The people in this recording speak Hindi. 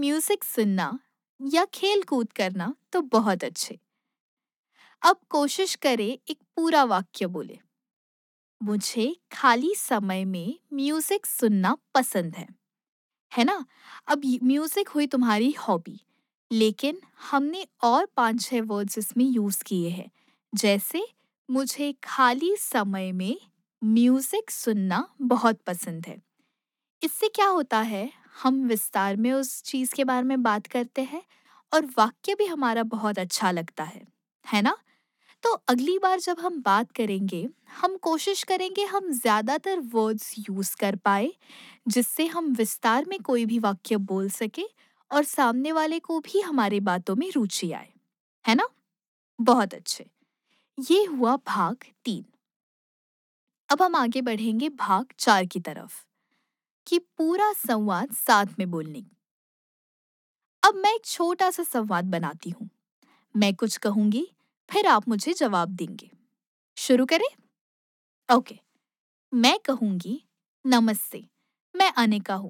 म्यूजिक सुनना या खेल कूद करना तो बहुत अच्छे। अब कोशिश करें एक पूरा वाक्य बोले। मुझे खाली समय में म्यूजिक सुनना पसंद है ना? अब म्यूजिक हुई तुम्हारी हॉबी, लेकिन हमने और 5-6 वर्ड्स इसमें यूज किए हैं। जैसे मुझे खाली समय में म्यूजिक सुनना बहुत पसंद है। इससे क्या होता है, हम विस्तार में उस चीज़ के बारे में बात करते हैं और वाक्य भी हमारा बहुत अच्छा लगता है ना? तो अगली बार जब हम बात करेंगे, हम कोशिश करेंगे हम ज़्यादातर वर्ड्स यूज़ कर पाए, जिससे हम विस्तार में कोई भी वाक्य बोल सके और सामने वाले को भी हमारी बातों में रुचि आए, है ना? बहुत अच्छे। ये हुआ भाग 3। अब हम आगे बढ़ेंगे भाग 4 की तरफ, कि पूरा संवाद साथ में बोलने। अब मैं एक छोटा सा संवाद बनाती हूँ। मैं कुछ कहूंगी, फिर आप मुझे जवाब देंगे। शुरू करें? ओके। मैं कहूंगी, नमस्ते, मैं अनिका हूँ।